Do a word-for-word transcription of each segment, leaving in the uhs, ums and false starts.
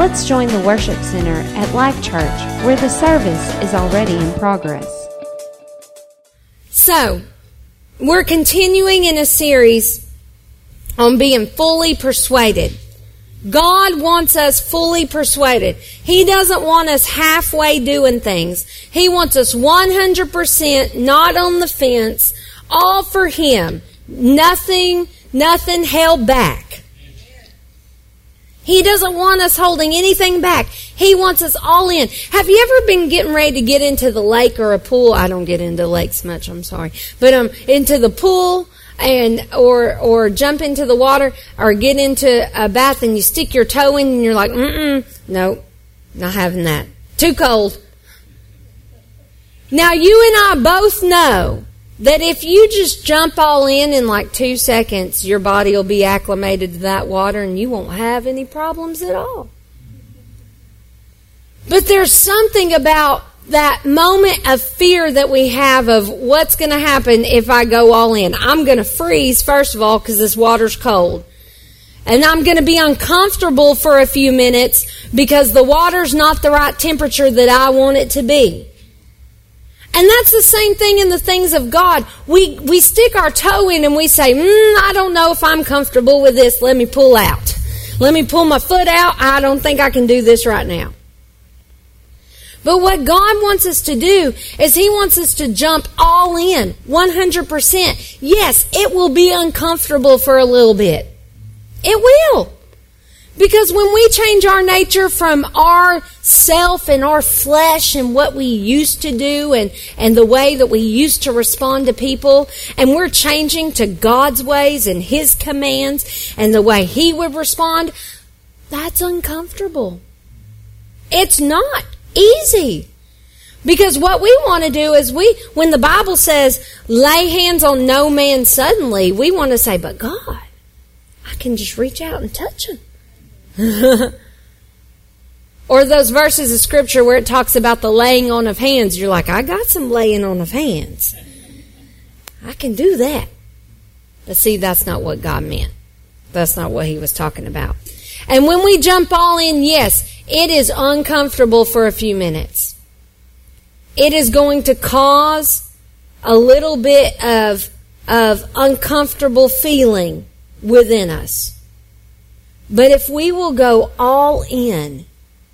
let's join the worship center at Life Church, where the service is already in progress. So, we're continuing in a series on being fully persuaded. God wants us fully persuaded. He doesn't want us halfway doing things. He wants us one hundred percent not on the fence, all for Him. Nothing, nothing held back. He doesn't want us holding anything back. He wants us all in. Have you ever been getting ready to get into the lake or a pool? I don't get into lakes much, I'm sorry. But um, into the pool and or or jump into the water or get into a bath and you stick your toe in and you're like, mm-mm, no, not having that. Too cold. Now, you and I both know that if you just jump all in in like two seconds, your body will be acclimated to that water and you won't have any problems at all. But there's something about that moment of fear that we have of what's going to happen if I go all in. I'm going to freeze, first of all, because this water's cold. And I'm going to be uncomfortable for a few minutes because the water's not the right temperature that I want it to be. And that's the same thing in the things of God. We we stick our toe in and we say, mm, I don't know if I'm comfortable with this. Let me pull out. Let me pull my foot out. I don't think I can do this right now. But what God wants us to do is He wants us to jump all in, one hundred percent. Yes, it will be uncomfortable for a little bit. It will. Because when we change our nature from our self and our flesh and what we used to do and, and the way that we used to respond to people, and we're changing to God's ways and His commands and the way He would respond, that's uncomfortable. It's not easy. Because what we want to do is we, when the Bible says, lay hands on no man suddenly, we want to say, but God, I can just reach out and touch him. Or those verses of Scripture where it talks about the laying on of hands. You're like, I got some laying on of hands. I can do that. But see, that's not what God meant. That's not what He was talking about. And when we jump all in, yes, it is uncomfortable for a few minutes. It is going to cause a little bit of, of uncomfortable feeling within us. But if we will go all in,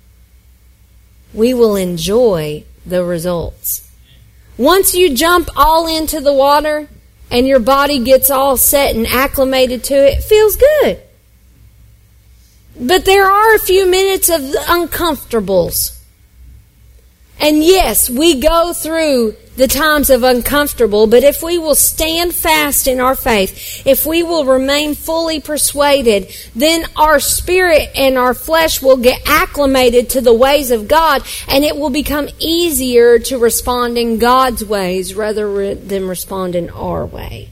we will enjoy the results. Once you jump all into the water and your body gets all set and acclimated to it, it feels good. But there are a few minutes of uncomfortables. And yes, we go through the times of uncomfortable, but if we will stand fast in our faith, if we will remain fully persuaded, then our spirit and our flesh will get acclimated to the ways of God, and it will become easier to respond in God's ways rather than respond in our way.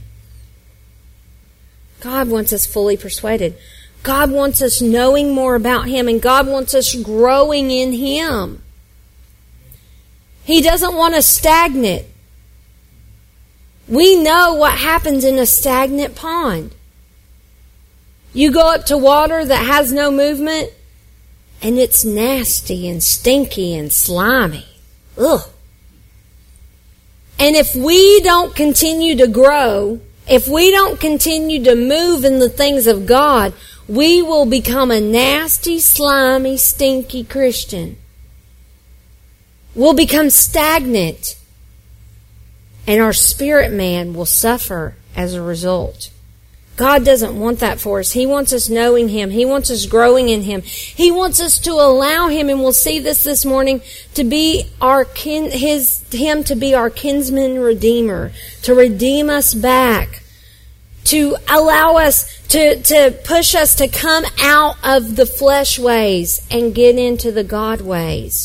God wants us fully persuaded. God wants us knowing more about Him, and God wants us growing in Him. He doesn't want us stagnant. We know what happens in a stagnant pond. You go up to water that has no movement, and it's nasty and stinky and slimy. Ugh. And if we don't continue to grow, if we don't continue to move in the things of God, we will become a nasty, slimy, stinky Christian. We'll become stagnant, and our spirit man will suffer as a result. God doesn't want that for us. He wants us knowing Him. He wants us growing in Him. He wants us to allow Him, and we'll see this this morning, to be our kin, His Him to be our kinsman redeemer, to redeem us back, to allow us to to push us to come out of the flesh ways and get into the God ways.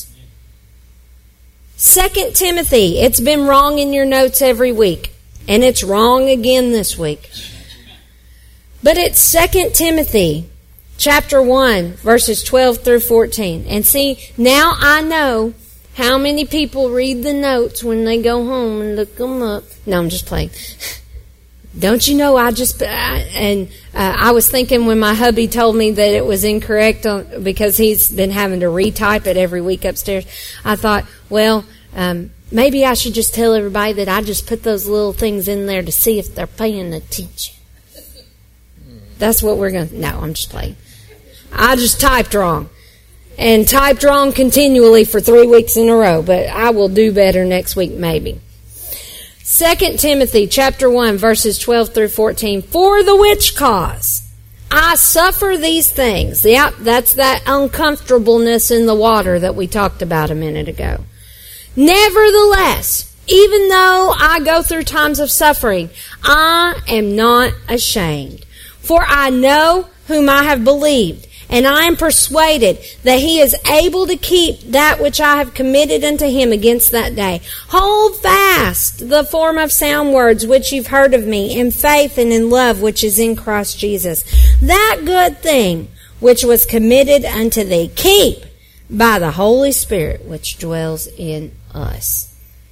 Second Timothy, it's been wrong in your notes every week, and it's wrong again this week. But it's Second Timothy chapter one, verses twelve through fourteen. And see, now I know how many people read the notes when they go home and look them up. No, I'm just playing. Don't you know I just, uh, and uh, I was thinking when my hubby told me that it was incorrect on, because he's been having to retype it every week upstairs, I thought, well, um, maybe I should just tell everybody that I just put those little things in there to see if they're paying attention. That's what we're going to, no, I'm just playing. I just typed wrong. And typed wrong continually for three weeks in a row, but I will do better next week maybe. Second Timothy chapter one, verses twelve through fourteen. For the which cause I suffer these things. Yeah, that's that uncomfortableness in the water that we talked about a minute ago. Nevertheless, even though I go through times of suffering, I am not ashamed. For I know whom I have believed, and I am persuaded that he is able to keep that which I have committed unto him against that day. Hold fast the form of sound words which you've heard of me, in faith and in love which is in Christ Jesus. That good thing which was committed unto thee, keep by the Holy Spirit which dwells in us.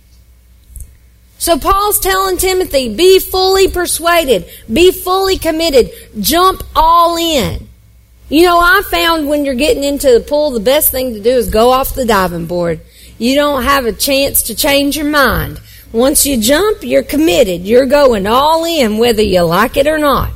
So Paul's telling Timothy, be fully persuaded, be fully committed, jump all in. You know, I found when you're getting into the pool, the best thing to do is go off the diving board. You don't have a chance to change your mind. Once you jump, you're committed. You're going all in, whether you like it or not.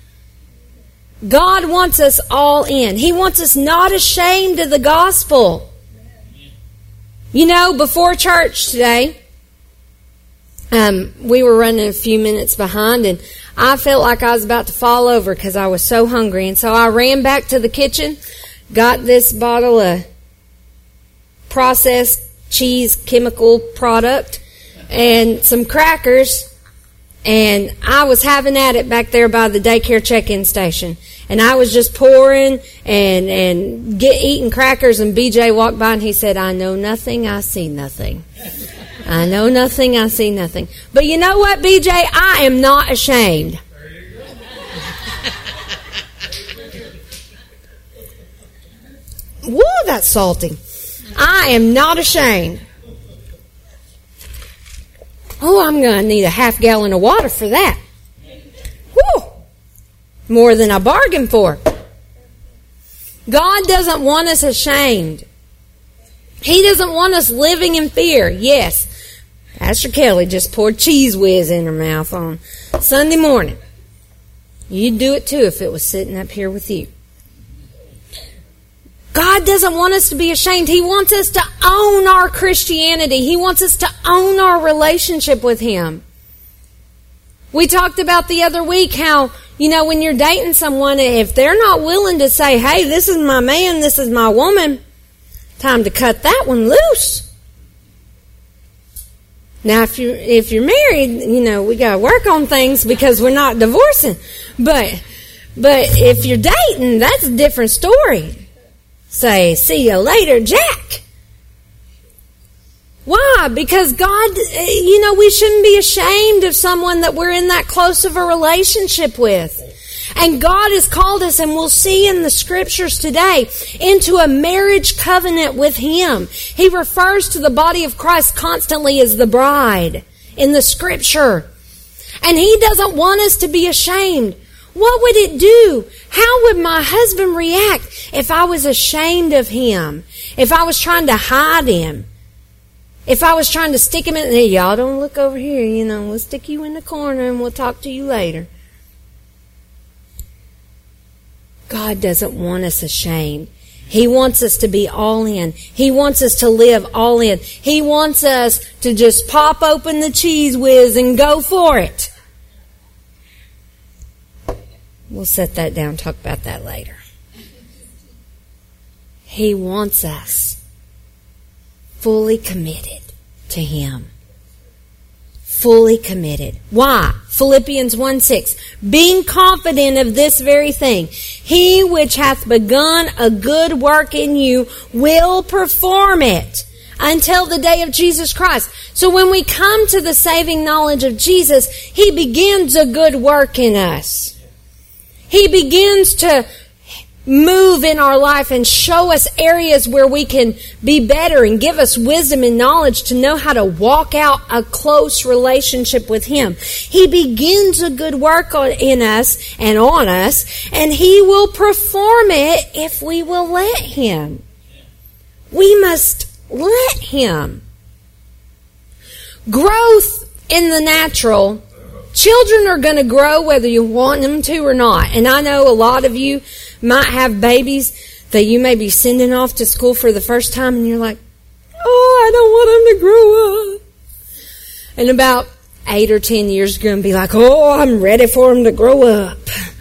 God wants us all in. He wants us not ashamed of the gospel. You know, before church today, um, we were running a few minutes behind, and I felt like I was about to fall over because I was so hungry. And so I ran back to the kitchen, got this bottle of processed cheese chemical product and some crackers, and I was having at it back there by the daycare check-in station. And I was just pouring and, and get, eating crackers, and B J walked by and he said, I know nothing, I see nothing. I know nothing, I see nothing. But you know what, B J? I am not ashamed. Woo, that's salty. I am not ashamed. Oh, I'm going to need a half gallon of water for that. Woo! More than I bargained for. God doesn't want us ashamed. He doesn't want us living in fear. Yes, Pastor Kelly just poured Cheese Whiz in her mouth on Sunday morning. You'd do it too if it was sitting up here with you. God doesn't want us to be ashamed. He wants us to own our Christianity. He wants us to own our relationship with Him. We talked about the other week how, you know, when you're dating someone, if they're not willing to say, hey, this is my man, this is my woman, time to cut that one loose. Now, if you're, if you're married, you know, we got to work on things because we're not divorcing. But, but if you're dating, that's a different story. Say, see you later, Jack. Why? Because God, you know, we shouldn't be ashamed of someone that we're in that close of a relationship with. And God has called us, and we'll see in the scriptures today, into a marriage covenant with Him. He refers to the body of Christ constantly as the bride in the scripture. And He doesn't want us to be ashamed. What would it do? How would my husband react if I was ashamed of him? If I was trying to hide him? If I was trying to stick him in, hey, y'all don't look over here, you know, we'll stick you in the corner and we'll talk to you later. God doesn't want us ashamed. He wants us to be all in. He wants us to live all in. He wants us to just pop open the Cheese Whiz and go for it. We'll set that down, talk about that later. He wants us fully committed to Him. Fully committed. Why? Philippians one six. Being confident of this very thing, He which hath begun a good work in you will perform it until the day of Jesus Christ. So when we come to the saving knowledge of Jesus, He begins a good work in us. He begins to move in our life and show us areas where we can be better and give us wisdom and knowledge to know how to walk out a close relationship with Him. He begins a good work on, in us and on us, and He will perform it if we will let Him. We must let Him. Growth in the natural. Children are going to grow whether you want them to or not. And I know a lot of you might have babies that you may be sending off to school for the first time, and you're like, oh, I don't want them to grow up. And about eight or ten years, you're going to be like, oh, I'm ready for them to grow up.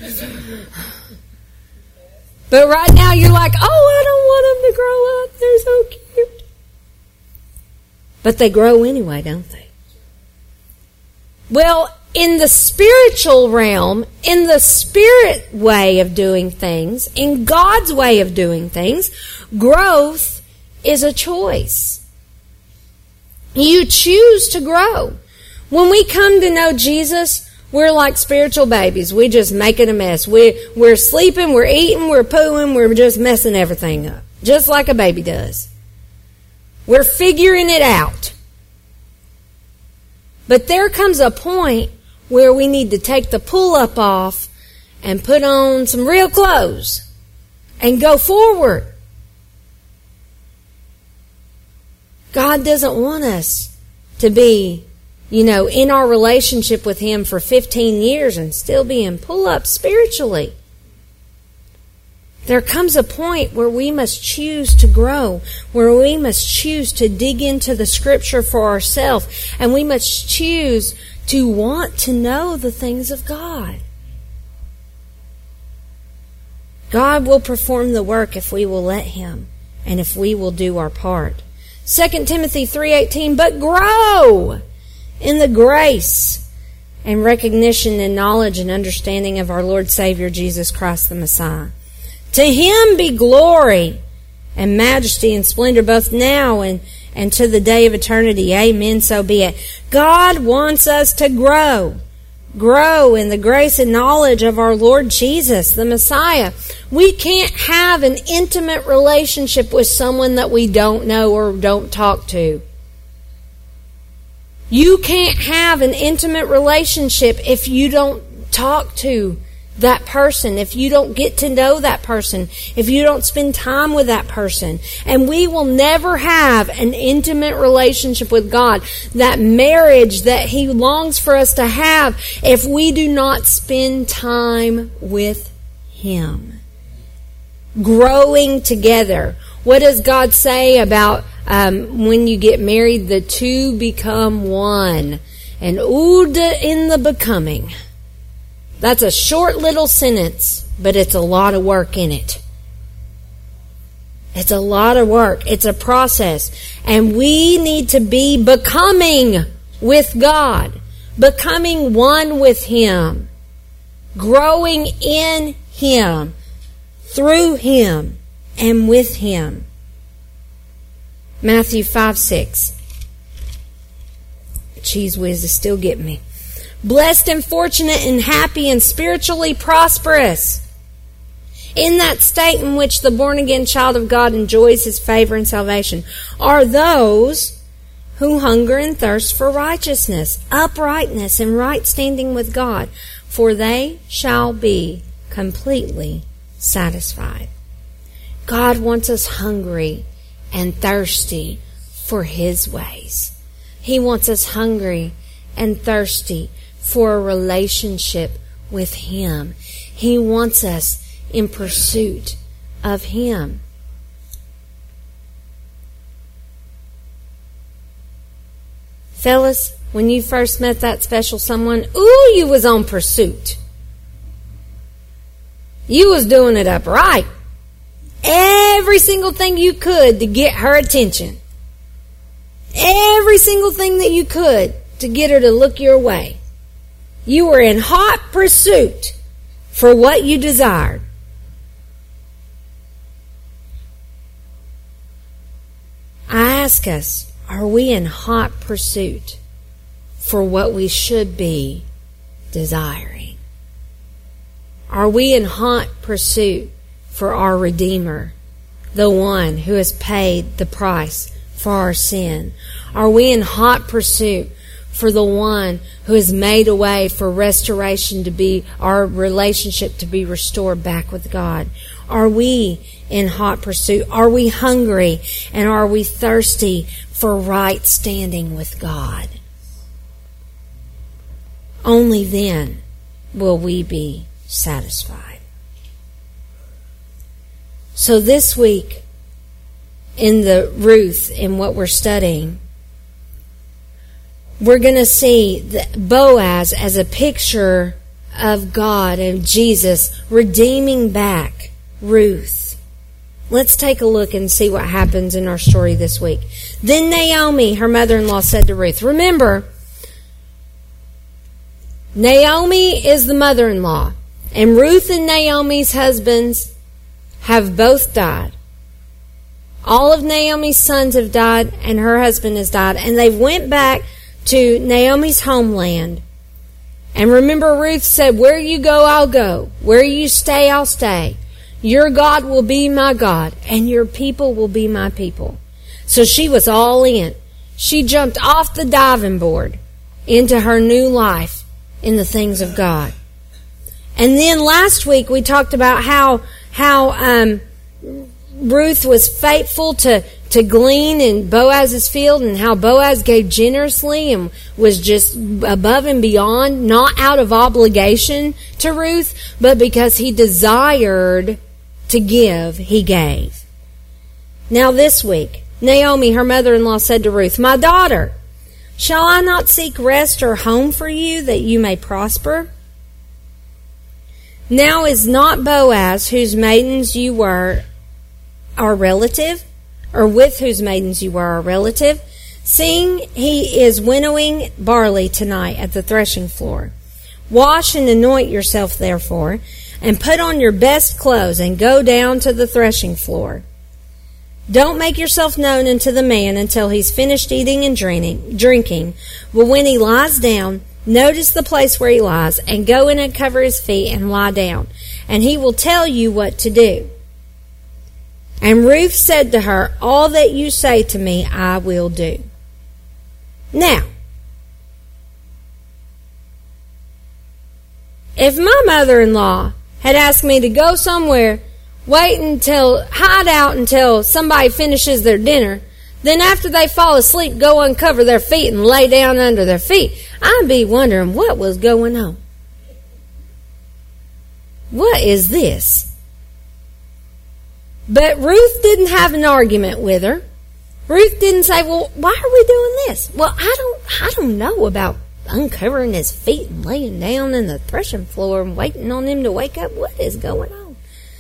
But right now, you're like, oh, I don't want them to grow up. They're so cute. But they grow anyway, don't they? Well, in the spiritual realm, in the spirit way of doing things, in God's way of doing things, growth is a choice. You choose to grow. When we come to know Jesus, we're like spiritual babies. We just making a mess. We, we're sleeping, we're eating, we're pooing, we're just messing everything up. Just like a baby does. We're figuring it out. But there comes a point where we need to take the pull-up off and put on some real clothes and go forward. God doesn't want us to be, you know, in our relationship with Him for fifteen years and still be in pull-up spiritually. There comes a point where we must choose to grow, where we must choose to dig into the Scripture for ourselves, and we must choose to want to know the things of God. God will perform the work if we will let Him and if we will do our part. Second Timothy three eighteen, but grow in the grace and recognition and knowledge and understanding of our Lord Savior Jesus Christ the Messiah. To Him be glory and majesty and splendor both now and, and to the day of eternity. Amen, so be it. God wants us to grow. Grow in the grace and knowledge of our Lord Jesus, the Messiah. We can't have an intimate relationship with someone that we don't know or don't talk to. You can't have an intimate relationship if you don't talk to that person, if you don't get to know that person, if you don't spend time with that person. And we will never have an intimate relationship with God, that marriage that He longs for us to have, if we do not spend time with Him. Growing together. What does God say about um, when you get married? The two become one. And ood in the becoming. That's a short little sentence, but it's a lot of work in it. It's a lot of work. It's a process. And we need to be becoming with God. Becoming one with Him. Growing in Him. Through Him. And with Him. Matthew five six. Cheese whiz is still getting me. Blessed and fortunate and happy and spiritually prosperous. In that state in which the born-again child of God enjoys His favor and salvation are those who hunger and thirst for righteousness, uprightness, and right standing with God, for they shall be completely satisfied. God wants us hungry and thirsty for His ways. He wants us hungry and thirsty for a relationship with Him. He wants us in pursuit of Him. Fellas, when you first met that special someone, ooh, you was on pursuit. You was doing it up right. Every single thing you could to get her attention. Every single thing that you could to get her to look your way. You were in hot pursuit for what you desired. I ask us, are we in hot pursuit for what we should be desiring? Are we in hot pursuit for our Redeemer, the one who has paid the price for our sin? Are we in hot pursuit for the one who has made a way for restoration to be, our relationship to be restored back with God? Are we in hot pursuit? Are we hungry and are we thirsty for right standing with God? Only then will we be satisfied. So this week in the Ruth, in what we're studying, we're going to see Boaz as a picture of God and Jesus redeeming back Ruth. Let's take a look and see what happens in our story this week. Then Naomi, her mother-in-law, said to Ruth, remember, Naomi is the mother-in-law, and Ruth and Naomi's husbands have both died. All of Naomi's sons have died, and her husband has died, and they went back to Naomi's homeland. And remember, Ruth said, where you go, I'll go. Where you stay, I'll stay. Your God will be my God, and your people will be my people. So she was all in. She jumped off the diving board into her new life in the things of God. And then last week we talked about how how um, Ruth was faithful to to glean in Boaz's field, and how Boaz gave generously and was just above and beyond, not out of obligation to Ruth, but because he desired to give, he gave. Now this week, Naomi, her mother-in-law, said to Ruth, my daughter, shall I not seek rest or home for you, that you may prosper? Now is not Boaz, whose maidens you were, our relative, or with whose maidens you were our relative, seeing he is winnowing barley tonight at the threshing floor? Wash and anoint yourself, therefore, and put on your best clothes, and go down to the threshing floor. Don't make yourself known unto the man until he's finished eating and drinking, drinking. But when he lies down, notice the place where he lies, and go in and cover his feet and lie down, and he will tell you what to do. And Ruth said to her, all that you say to me, I will do. Now, if my mother-in-law had asked me to go somewhere, wait until, hide out until somebody finishes their dinner, then after they fall asleep, go uncover their feet and lay down under their feet, I'd be wondering what was going on. What is this? But Ruth didn't have an argument with her. Ruth didn't say, well, why are we doing this? Well, I don't, I don't know about uncovering his feet and laying down in the threshing floor and waiting on him to wake up. What is going on?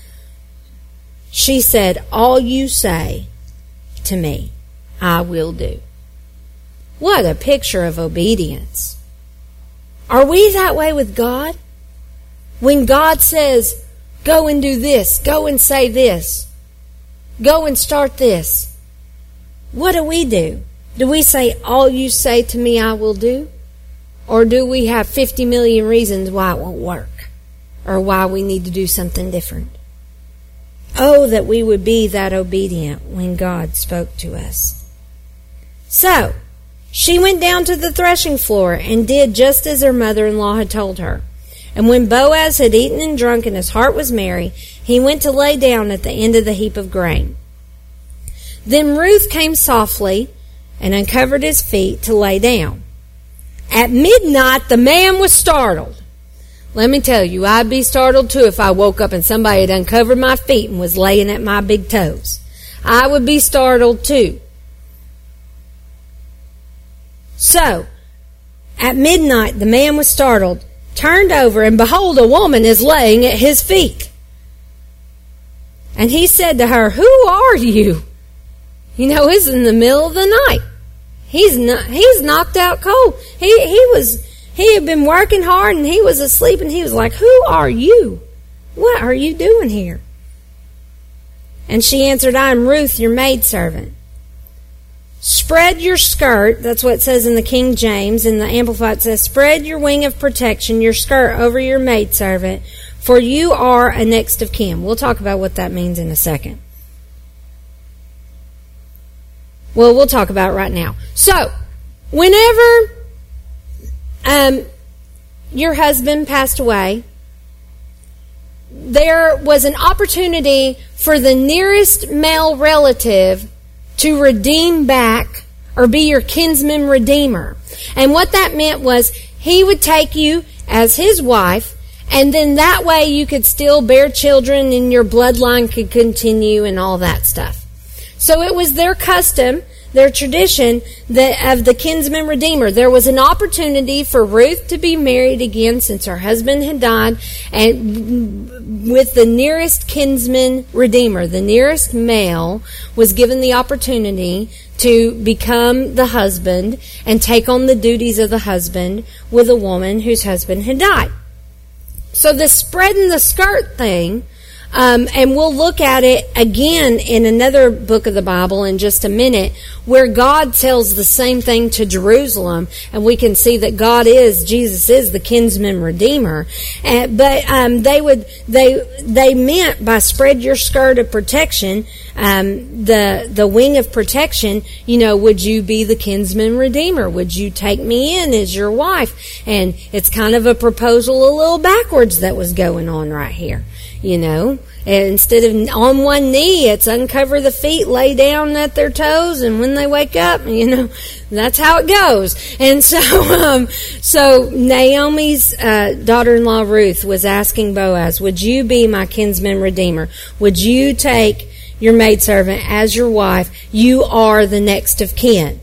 She said, all you say to me, I will do. What a picture of obedience. Are we that way with God? When God says, go and do this, go and say this, go and start this, what do we do? Do we say, all you say to me, I will do? Or do we have fifty million reasons why it won't work? Or why we need to do something different? Oh, that we would be that obedient when God spoke to us. So, she went down to the threshing floor and did just as her mother-in-law had told her. And when Boaz had eaten and drunk and his heart was merry, he went to lay down at the end of the heap of grain. Then Ruth came softly and uncovered his feet to lay down. At midnight, the man was startled. Let me tell you, I'd be startled too if I woke up and somebody had uncovered my feet and was laying at my big toes. I would be startled too. So, at midnight, the man was startled, turned over, and behold, a woman is laying at his feet. And he said to her, who are you? You know, it's in the middle of the night. He's not, he's knocked out cold. He, he was, he had been working hard and he was asleep, and he was like, who are you? What are you doing here? And she answered, I am Ruth, your maidservant. Spread your skirt, that's what it says in the King James. In the Amplified it says, spread your wing of protection, your skirt, over your maidservant, for you are a next of kin. We'll talk about what that means in a second. Well, we'll talk about it right now. So, whenever um, your husband passed away, there was an opportunity for the nearest male relative to redeem back or be your kinsman redeemer. And what that meant was he would take you as his wife, and then that way you could still bear children and your bloodline could continue and all that stuff. So it was their custom, their tradition that of the kinsman redeemer. There was an opportunity for Ruth to be married again since her husband had died, and with the nearest kinsman redeemer, the nearest male, was given the opportunity to become the husband and take on the duties of the husband with a woman whose husband had died. So the spreading the skirt thing, Um, and we'll look at it again in another book of the Bible in just a minute, where God tells the same thing to Jerusalem, and we can see that God is, Jesus is the kinsman redeemer. Uh, but um, they would, they they meant by spread your skirt of protection, um, the the wing of protection. You know, would you be the kinsman redeemer? Would you take me in as your wife? And it's kind of a proposal a little backwards that was going on right here. You know, and instead of on one knee, it's uncover the feet, lay down at their toes, and when they wake up, you know, that's how it goes. And so, um, so Naomi's uh, daughter-in-law Ruth was asking Boaz, "Would you be my kinsman redeemer? Would you take your maidservant as your wife? You are the next of kin."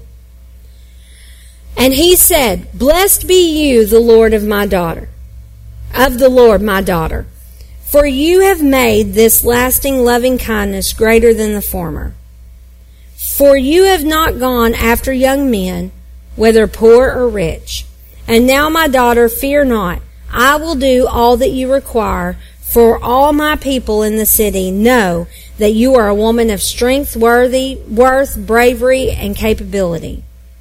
And he said, "Blessed be you, the Lord of my daughter, of the Lord, my daughter. For you have made this lasting loving kindness greater than the former. For you have not gone after young men, whether poor or rich. And now, my daughter, fear not. I will do all that you require, for all my people in the city know that you are a woman of strength, worthy, worth, bravery, and capability."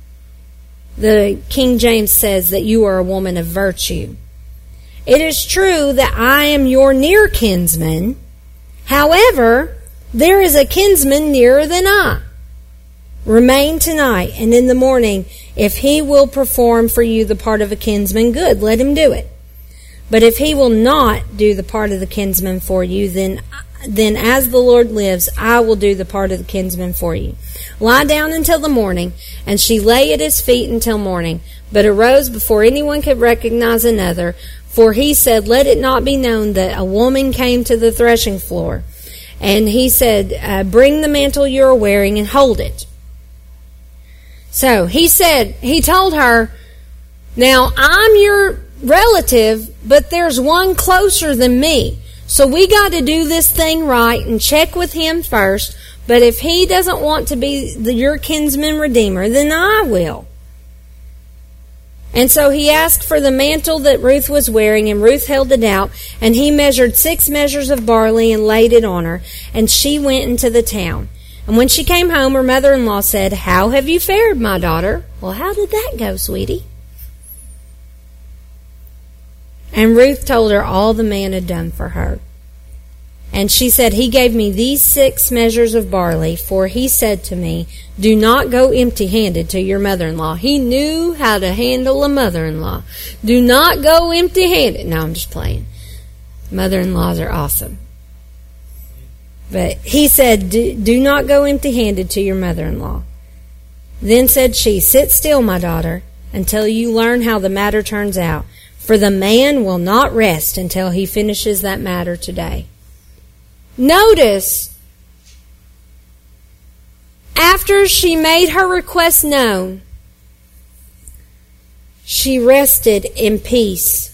The King James says that you are a woman of virtue. "It is true that I am your near kinsman. However, there is a kinsman nearer than I. Remain tonight, and in the morning, if he will perform for you the part of a kinsman, good, let him do it. But if he will not do the part of the kinsman for you, then, then as the Lord lives, I will do the part of the kinsman for you. Lie down until the morning." And she lay at his feet until morning, but arose before anyone could recognize another. For he said, "Let it not be known that a woman came to the threshing floor." And he said, uh, "Bring the mantle you are wearing and hold it." So he said, he told her, "Now I'm your relative, but there's one closer than me. So we got to do this thing right and check with him first. But if he doesn't want to be the, your kinsman redeemer, then I will." And so he asked for the mantle that Ruth was wearing, and Ruth held it out, and he measured six measures of barley and laid it on her, and she went into the town. And when she came home, her mother-in-law said, "How have you fared, my daughter?" "Well, how did that go, sweetie?" And Ruth told her all the man had done for her. And she said, "He gave me these six measures of barley, for he said to me, 'Do not go empty-handed to your mother-in-law.'" He knew how to handle a mother-in-law. "Do not go empty-handed." No, I'm just playing. Mother-in-laws are awesome. But he said, do, do not go empty-handed to your mother-in-law. Then said she, "Sit still, my daughter, until you learn how the matter turns out. For the man will not rest until he finishes that matter today." Notice, after she made her request known, she rested in peace.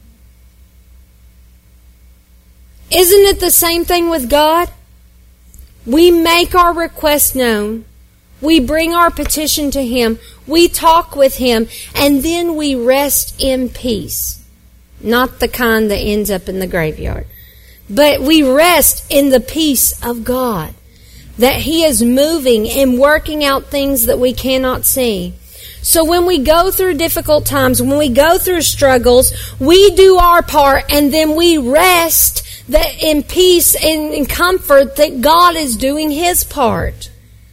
Isn't it the same thing with God? We make our request known. We bring our petition to Him. We talk with Him, and then we rest in peace. Not the kind that ends up in the graveyard. But we rest in the peace of God, that He is moving and working out things that we cannot see. So when we go through difficult times, when we go through struggles, we do our part and then we rest that in peace and in comfort that God is doing His part.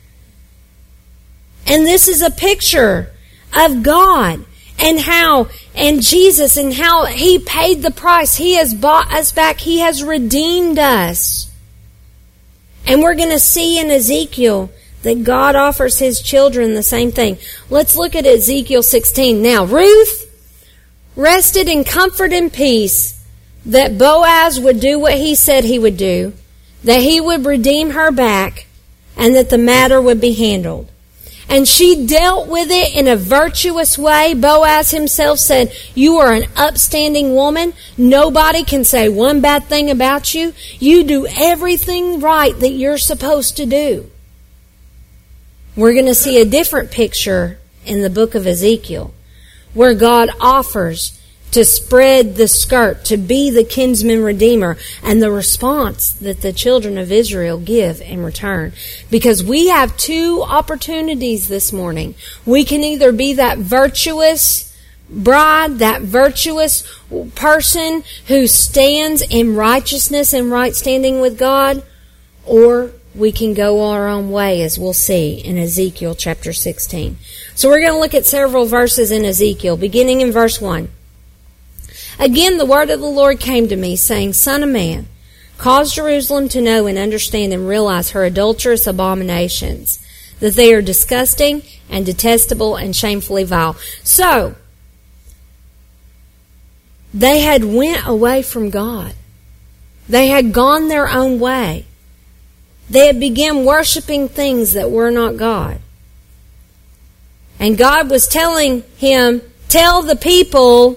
And this is a picture of God and how, and Jesus and how He paid the price. He has bought us back. He has redeemed us. And we're going to see in Ezekiel that God offers His children the same thing. Let's look at Ezekiel sixteen. Now, Ruth rested in comfort and peace that Boaz would do what he said he would do, that he would redeem her back, and that the matter would be handled. And she dealt with it in a virtuous way. Boaz himself said, "You are an upstanding woman. Nobody can say one bad thing about you. You do everything right that you're supposed to do." We're going to see a different picture in the book of Ezekiel, where God offers to spread the skirt, to be the kinsman redeemer, and the response that the children of Israel give in return. Because we have two opportunities this morning. We can either be that virtuous bride, that virtuous person who stands in righteousness and right standing with God, or we can go our own way, as we'll see in Ezekiel chapter sixteen. So we're going to look at several verses in Ezekiel, beginning in verse one. "Again, the word of the Lord came to me, saying, Son of man, cause Jerusalem to know and understand and realize her adulterous abominations, that they are disgusting and detestable and shamefully vile." So, they had went away from God. They had gone their own way. They had begun worshiping things that were not God. And God was telling him, tell the people,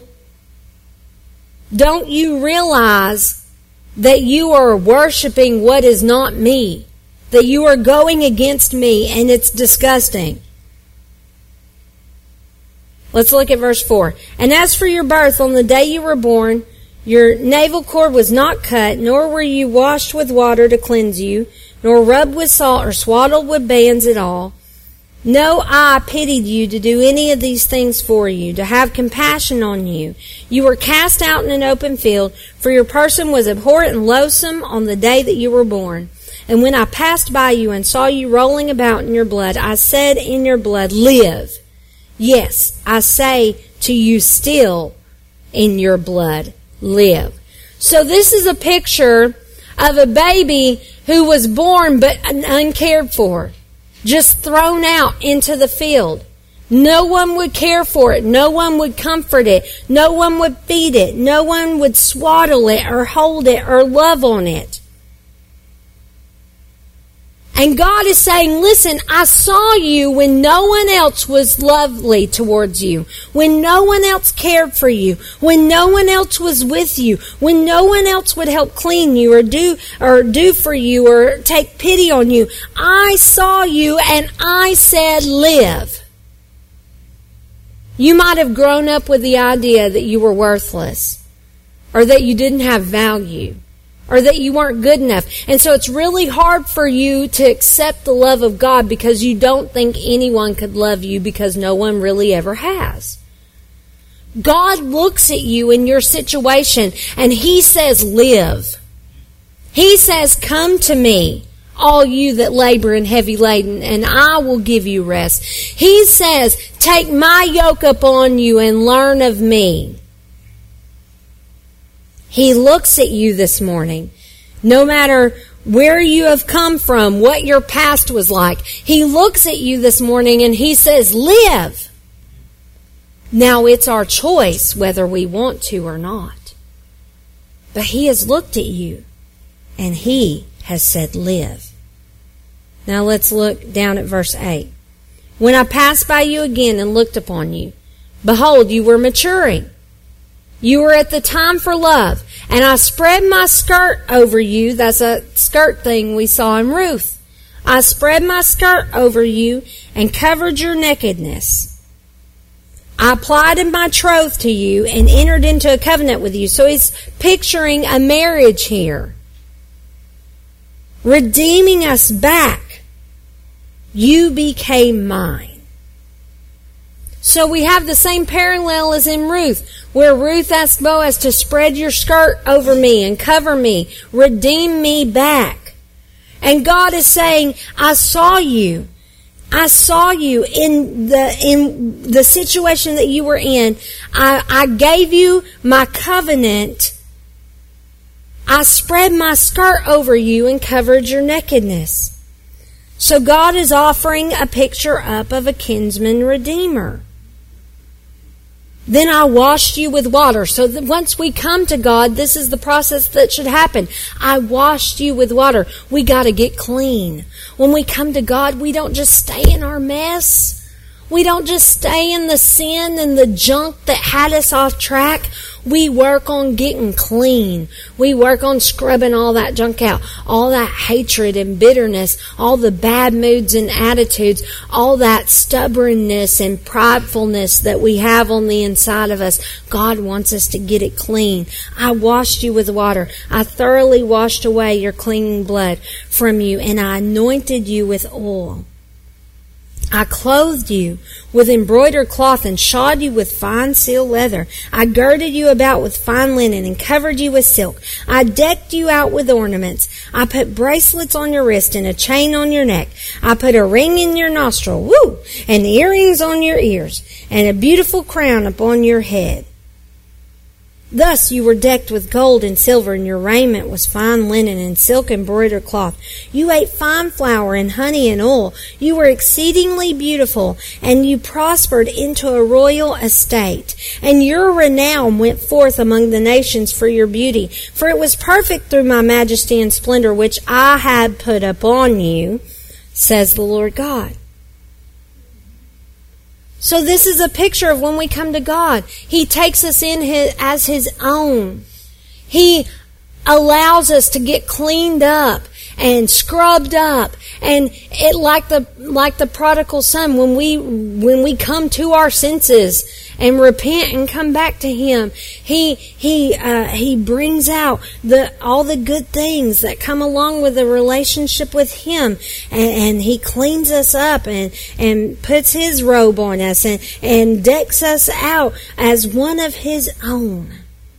don't you realize that you are worshiping what is not me? That you are going against me, and it's disgusting. Let's look at verse four. "And as for your birth, on the day you were born, your navel cord was not cut, nor were you washed with water to cleanse you, nor rubbed with salt or swaddled with bands at all. No eye pitied you to do any of these things for you, to have compassion on you. You were cast out in an open field, for your person was abhorrent and loathsome on the day that you were born. And when I passed by you and saw you rolling about in your blood, I said in your blood, live. Yes, I say to you still, in your blood, live." So this is a picture of a baby who was born but uncared for, just thrown out into the field. No one would care for it. No one would comfort it. No one would feed it. No one would swaddle it or hold it or love on it. And God is saying, listen, I saw you when no one else was lovely towards you, when no one else cared for you, when no one else was with you, when no one else would help clean you or do or do for you or take pity on you. I saw you and I said, live. You might have grown up with the idea that you were worthless, or that you didn't have value, or that you weren't good enough. And so it's really hard for you to accept the love of God because you don't think anyone could love you, because no one really ever has. God looks at you in your situation and He says, live. He says, come to me, all you that labor and heavy laden, and I will give you rest. He says, take my yoke upon you and learn of me. He looks at you this morning, no matter where you have come from, what your past was like. He looks at you this morning and He says, live. Now it's our choice whether we want to or not. But He has looked at you and He has said, live. Now let's look down at verse eight. "When I passed by you again and looked upon you, behold, you were maturing. You were at the time for love, and I spread my skirt over you." That's a skirt thing we saw in Ruth. "I spread my skirt over you and covered your nakedness. I plighted my troth to you and entered into a covenant with you." So he's picturing a marriage here. Redeeming us back. You became mine. So we have the same parallel as in Ruth, where Ruth asked Boaz to spread your skirt over me and cover me, redeem me back. And God is saying, I saw you. I saw you in the in the situation that you were in. I, I gave you my covenant. I spread my skirt over you and covered your nakedness. So God is offering a picture up of a kinsman redeemer. Then I washed you with water. So that once we come to God, this is the process that should happen. I washed you with water. We got to get clean. When we come to God, we don't just stay in our mess. We don't just stay in the sin and the junk that had us off track. We work on getting clean. We work on scrubbing all that junk out. All that hatred and bitterness, all the bad moods and attitudes, all that stubbornness and pridefulness that we have on the inside of us. God wants us to get it clean. I washed you with water. I thoroughly washed away your clinging blood from you, and I anointed you with oil. I clothed you with embroidered cloth and shod you with fine seal leather. I girded you about with fine linen and covered you with silk. I decked you out with ornaments. I put bracelets on your wrist and a chain on your neck. I put a ring in your nostril, woo, and earrings on your ears, and a beautiful crown upon your head. Thus you were decked with gold and silver, and your raiment was fine linen and silk embroidered cloth. You ate fine flour and honey and oil. You were exceedingly beautiful, and you prospered into a royal estate. And your renown went forth among the nations for your beauty, for it was perfect through my majesty and splendor, which I had put upon you, says the Lord God. So this is a picture of when we come to God. He takes us in his, as His own. He allows us to get cleaned up and scrubbed up, and it like the like the prodigal son, when we when we come to our senses and repent and come back to Him, He He uh, He brings out the all the good things that come along with a relationship with Him, and, and He cleans us up and and puts His robe on us and and decks us out as one of His own.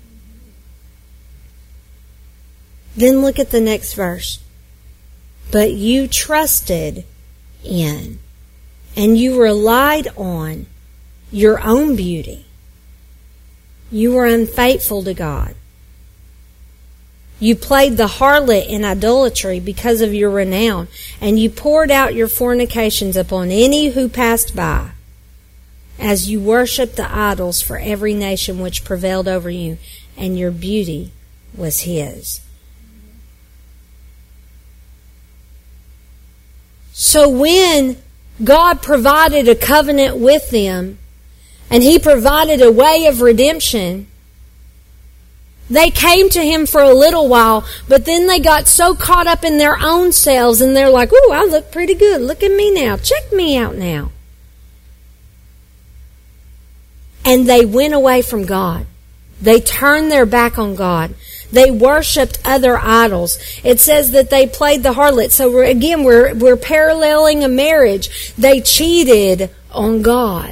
Then look at the next verse. But you trusted in and you relied on your own beauty. You were unfaithful to God. You played the harlot in idolatry because of your renown, and you poured out your fornications upon any who passed by, as you worshipped the idols for every nation which prevailed over you, and your beauty was his. So when God provided a covenant with them, and He provided a way of redemption, they came to Him for a little while, but then they got so caught up in their own selves, and they're like, ooh, I look pretty good. Look at me now. Check me out now. And they went away from God. They turned their back on God. They worshipped other idols. It says that they played the harlot. So we're, again, we're we're paralleling a marriage. They cheated on God.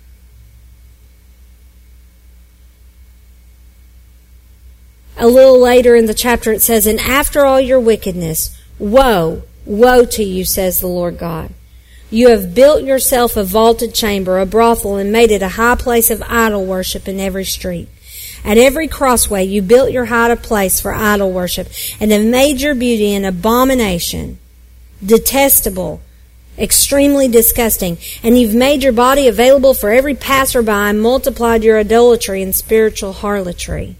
A little later in the chapter it says, and after all your wickedness, woe, woe to you, says the Lord God. You have built yourself a vaulted chamber, a brothel, and made it a high place of idol worship in every street. At every crossway you built your high place for idol worship, and have made your beauty an abomination, detestable, extremely disgusting. And you've made your body available for every passerby, and multiplied your idolatry and spiritual harlotry.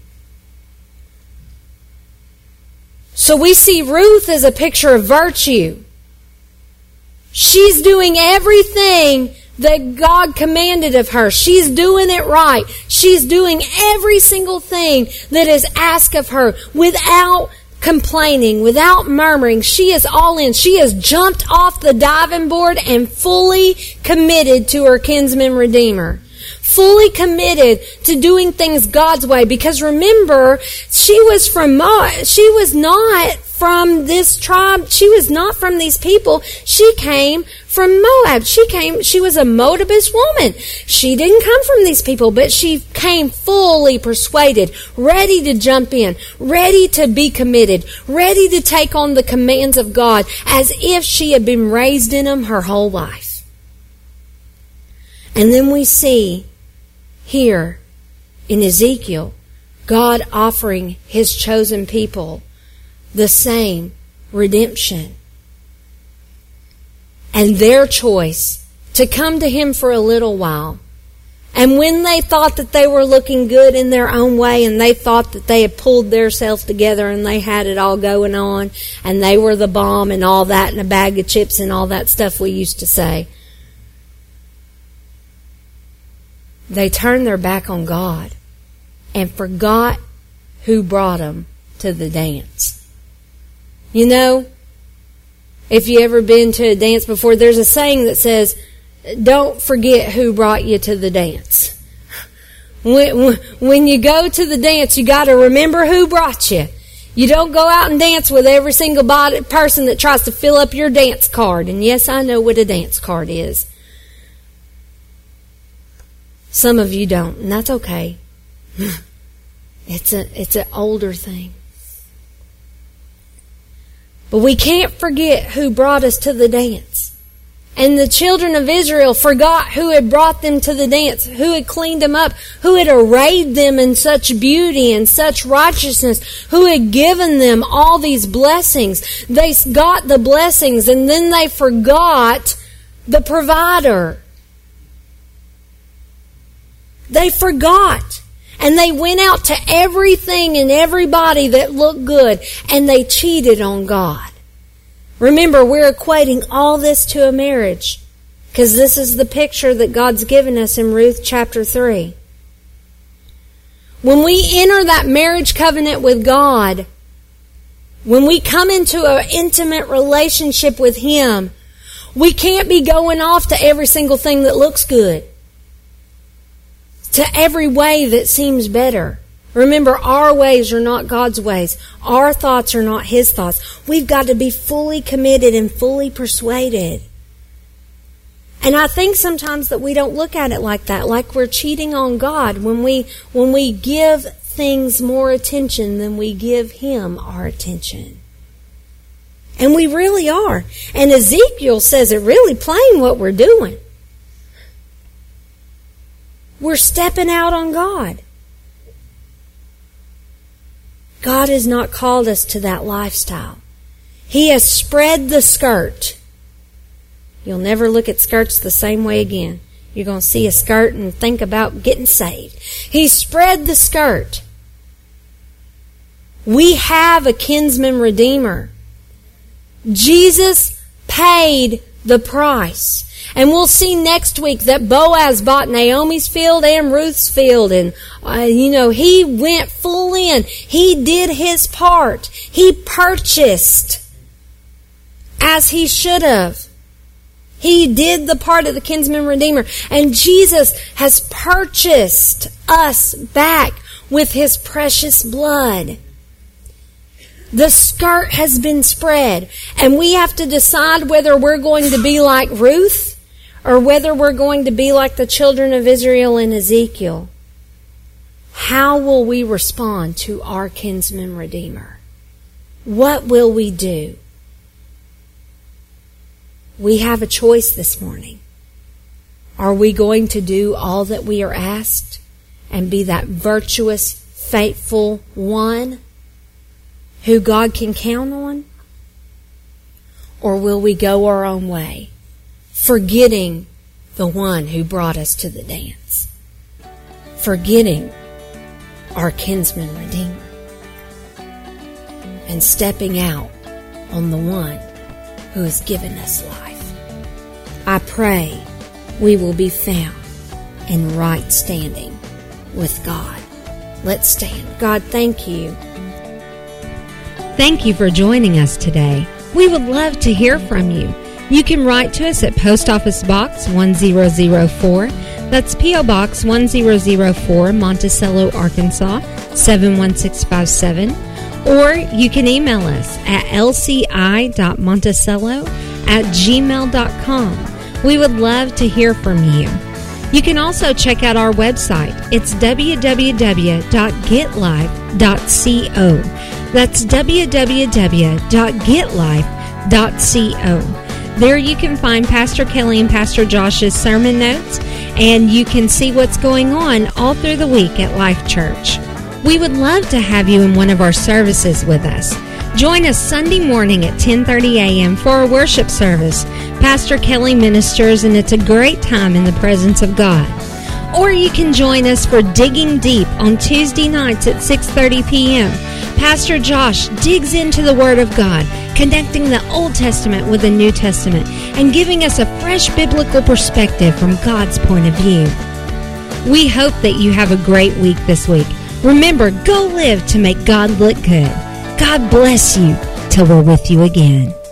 So we see Ruth as a picture of virtue. She's doing everything that God commanded of her. She's doing it right. She's doing every single thing that is asked of her without complaining, without murmuring. She is all in. She has jumped off the diving board and fully committed to her kinsman redeemer. Fully committed to doing things God's way. Because remember, she was from Moab. She was not from this tribe. She was not from these people. She came from Moab. She came, she was a Moabite woman. She didn't come from these people, but she came fully persuaded, ready to jump in, ready to be committed, ready to take on the commands of God as if she had been raised in them her whole life. And then we see here in Ezekiel, God offering His chosen people the same redemption. And their choice to come to Him for a little while. And when they thought that they were looking good in their own way, and they thought that they had pulled themselves together and they had it all going on, and they were the bomb and all that, and a bag of chips and all that stuff we used to say, they turned their back on God and forgot who brought them to the dance. You know, if you ever been to a dance before, there's a saying that says, don't forget who brought you to the dance. When, when you go to the dance, you got to remember who brought you. You don't go out and dance with every single body, person that tries to fill up your dance card. And yes, I know what a dance card is. Some of you don't, and that's okay. It's a it's an older thing. But we can't forget who brought us to the dance. And the children of Israel forgot who had brought them to the dance, who had cleaned them up, who had arrayed them in such beauty and such righteousness, who had given them all these blessings. They got the blessings and then they forgot the provider. They forgot. And they went out to everything and everybody that looked good, and they cheated on God. Remember, we're equating all this to a marriage, because this is the picture that God's given us in Ruth chapter three. When we enter that marriage covenant with God, when we come into an intimate relationship with Him, we can't be going off to every single thing that looks good, to every way that seems better. Remember, our ways are not God's ways. Our thoughts are not His thoughts. We've got to be fully committed and fully persuaded. And I think sometimes that we don't look at it like that, like we're cheating on God when we when we give things more attention than we give Him our attention. And we really are. And Ezekiel says it really plain what we're doing. We're stepping out on God. God has not called us to that lifestyle. He has spread the skirt. You'll never look at skirts the same way again. You're going to see a skirt and think about getting saved. He spread the skirt. We have a kinsman redeemer. Jesus paid the price. And we'll see next week that Boaz bought Naomi's field and Ruth's field. And, uh, you know, he went full in. He did his part. He purchased as he should have. He did the part of the kinsman redeemer. And Jesus has purchased us back with His precious blood. The skirt has been spread. And we have to decide whether we're going to be like Ruth or whether we're going to be like the children of Israel in Ezekiel. How will we respond to our kinsman redeemer? What will we do? We have a choice this morning. Are we going to do all that we are asked and be that virtuous, faithful one who God can count on? Or will we go our own way, forgetting the one who brought us to the dance, forgetting our kinsman redeemer, and stepping out on the one who has given us life? I pray we will be found in right standing with God. Let's stand. God, thank you. Thank you for joining us today. We would love to hear from you. You can write to us at Post Office Box one zero zero four. That's P O Box one zero zero four, Monticello, Arkansas seven one six five seven. Or you can email us at l c i dot monticello at gmail dot com. We would love to hear from you. You can also check out our website. It's w w w dot get life dot co. That's w w w dot get life dot co. There you can find Pastor Kelly and Pastor Josh's sermon notes, and you can see what's going on all through the week at Life Church. We would love to have you in one of our services with us. Join us Sunday morning at ten thirty a.m. for our worship service. Pastor Kelly ministers, and it's a great time in the presence of God. Or you can join us for Digging Deep on Tuesday nights at six thirty p.m. Pastor Josh digs into the Word of God, connecting the Old Testament with the New Testament and giving us a fresh biblical perspective from God's point of view. We hope that you have a great week this week. Remember, go live to make God look good. God bless you till we're with you again.